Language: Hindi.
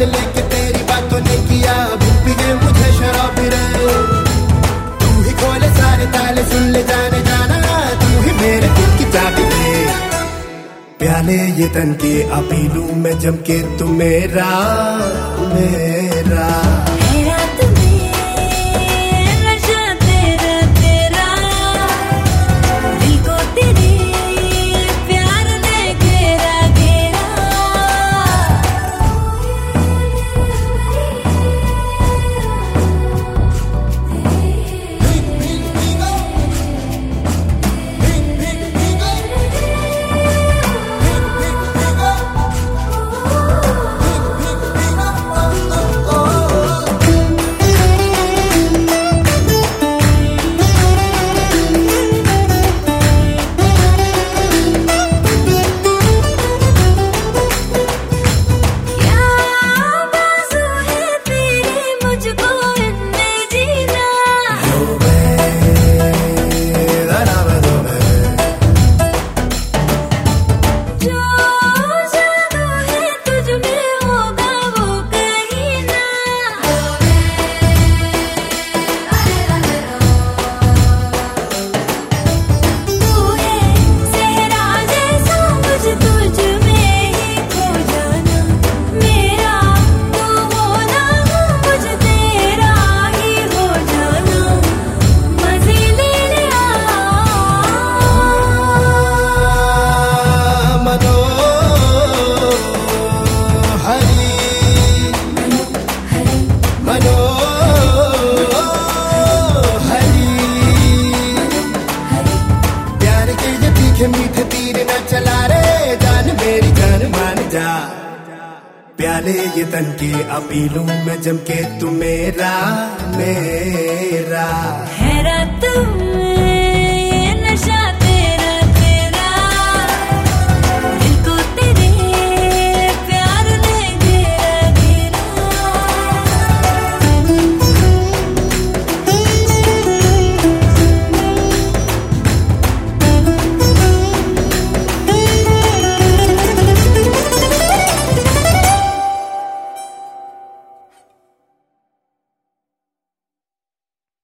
लेके तेरी बातों ने किया भूल भी गए मुझे शराब रे। तू ही खोले सारे ताले, सुन ले जाने जाना, तू ही मेरे दिल की चाबी दे। प्याले ये तन के अपी लूं मैं जम के, तू मेरा मेरा मीठे तीर न चला रे, जान मेरी जान मान जा। प्याले ये तन के अपी लूं मैं जम के, तू मेरा मेरा।